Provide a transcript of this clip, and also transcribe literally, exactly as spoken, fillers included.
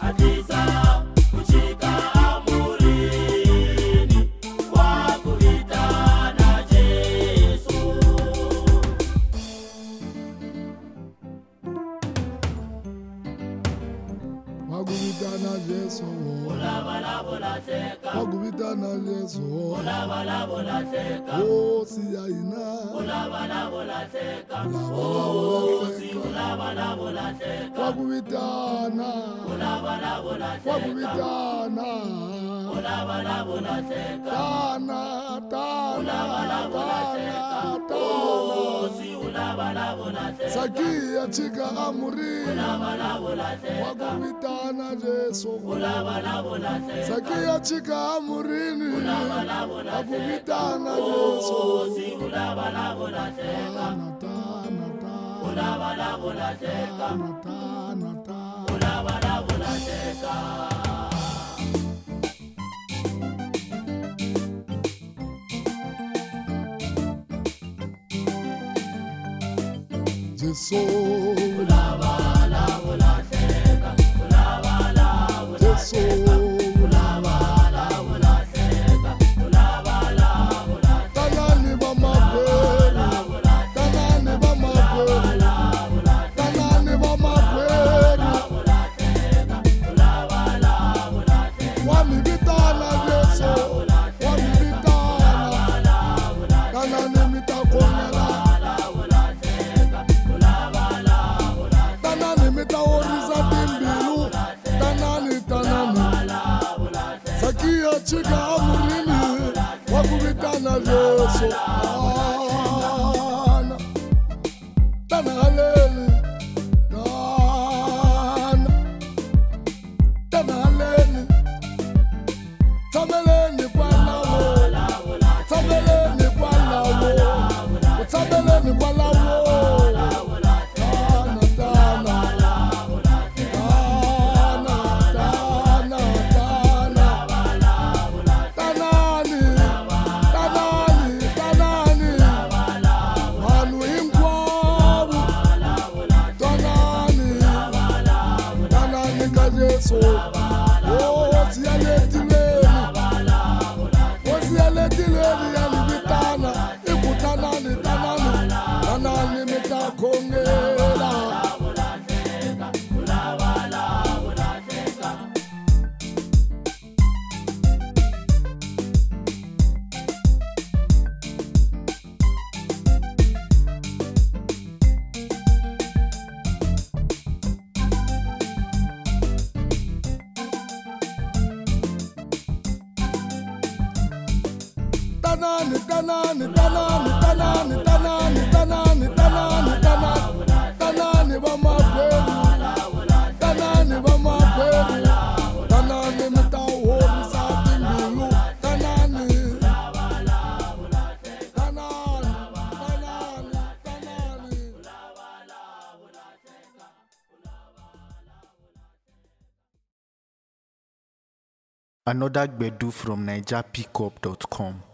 Atisa kuchika amurini wakuvita na Yesu. Wakuvita na Yesu. Wakuvita na Yesu. Oh, siyaina. Oh, si Wakuvitana. Wakuvitana. Tana, tana, tana, tana. Sakia chika amurini wakuvitana Yesu. Sakia chika amurini wakuvitana Yesu. Tana, tana, tana, tana, tana. Yesu, Yesu, tanani bamakweli, tanani bamakweli, tanani bamakweli, wamibitana Yesu, wamibitana, tanani mitakongela. Chika amurini wakuvitana Yesu. Tana, tana haleni, tana, tana haleni. Tabeleni kwa lawo, tabeleni kwa lawo, tabeleni kwa lawo. So, oh, si aletileni, oh, si aletileni, alibitana, ikutanani, tanani, tanani mitakongela. Tanani, tanani, tanani, tanani, tanani, tanani, tanani, tanani, tanani bamakweli, tanani bamakweli, tanani mitawori satimbilu, tanani, tanani, tanani, tanani. Another Gbedu from Niger Pickup dot com.